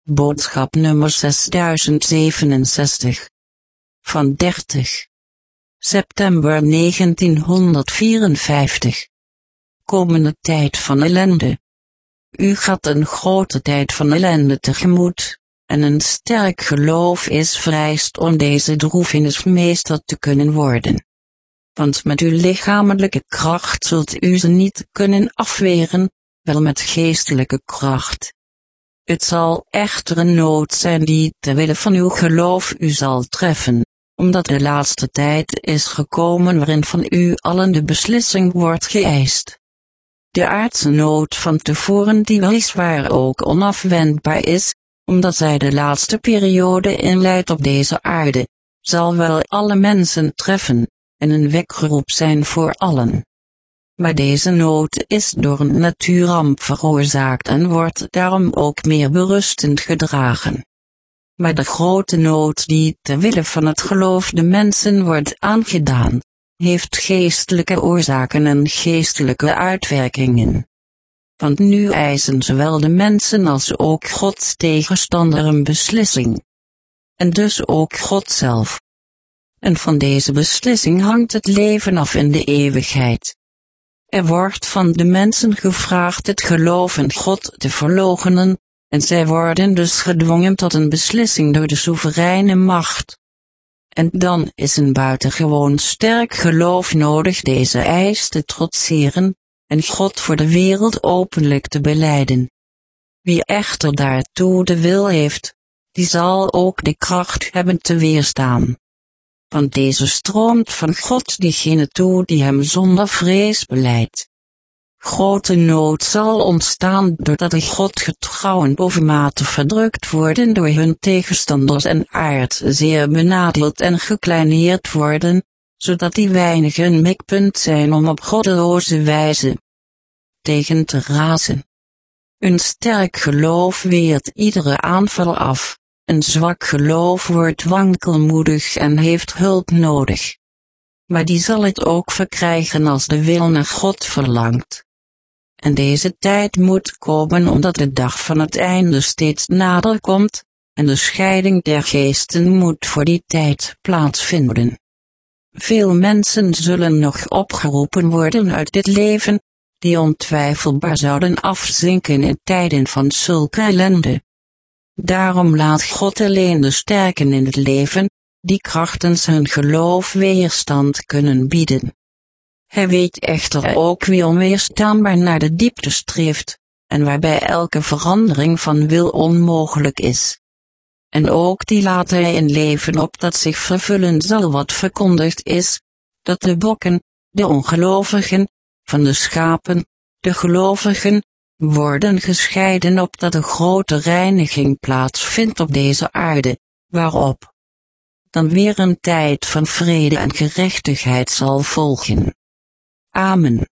Boodschap nummer 6067. Van 30 september 1954. Komende tijd van ellende. U gaat een grote tijd van ellende tegemoet, en een sterk geloof is vereist om deze droefenis meester te kunnen worden. Want met uw lichamelijke kracht zult u ze niet kunnen afweren, wel met geestelijke kracht. Het zal echter een nood zijn die ter wille van uw geloof u zal treffen, omdat de laatste tijd is gekomen waarin van u allen de beslissing wordt geëist. De aardse nood van tevoren die weliswaar ook onafwendbaar is, omdat zij de laatste periode inleidt op deze aarde, zal wel alle mensen treffen, en een wekroep zijn voor allen. Maar deze nood is door een natuurramp veroorzaakt en wordt daarom ook meer berustend gedragen. Maar de grote nood die ter wille van het geloof de mensen wordt aangedaan, heeft geestelijke oorzaken en geestelijke uitwerkingen. Want nu eisen zowel de mensen als ook Gods tegenstander een beslissing. En dus ook God zelf. En van deze beslissing hangt het leven af in de eeuwigheid. Er wordt van de mensen gevraagd het geloof in God te verloochenen, en zij worden dus gedwongen tot een beslissing door de soevereine macht. En dan is een buitengewoon sterk geloof nodig deze eis te trotseren, en God voor de wereld openlijk te belijden. Wie echter daartoe de wil heeft, die zal ook de kracht hebben te weerstaan. Want deze stroomt van God diegene toe die hem zonder vrees belijdt. Grote nood zal ontstaan doordat de Godgetrouwen bovenmate verdrukt worden door hun tegenstanders en aard zeer benadeeld en gekleineerd worden, zodat die weinigen een mikpunt zijn om op goddeloze wijze tegen te razen. Een sterk geloof weert iedere aanval af. Een zwak geloof wordt wankelmoedig en heeft hulp nodig. Maar die zal het ook verkrijgen als de wil naar God verlangt. En deze tijd moet komen omdat de dag van het einde steeds nader komt, en de scheiding der geesten moet voor die tijd plaatsvinden. Veel mensen zullen nog opgeroepen worden uit dit leven, die ontwijfelbaar zouden afzinken in tijden van zulke ellende. Daarom laat God alleen de sterken in het leven, die krachtens hun geloof weerstand kunnen bieden. Hij weet echter ook wie onweerstaanbaar naar de diepte streeft, en waarbij elke verandering van wil onmogelijk is. En ook die laat hij in leven opdat zich vervullen zal wat verkondigd is, dat de bokken, de ongelovigen, van de schapen, de gelovigen, worden gescheiden opdat de grote reiniging plaatsvindt op deze aarde, waarop dan weer een tijd van vrede en gerechtigheid zal volgen. Amen.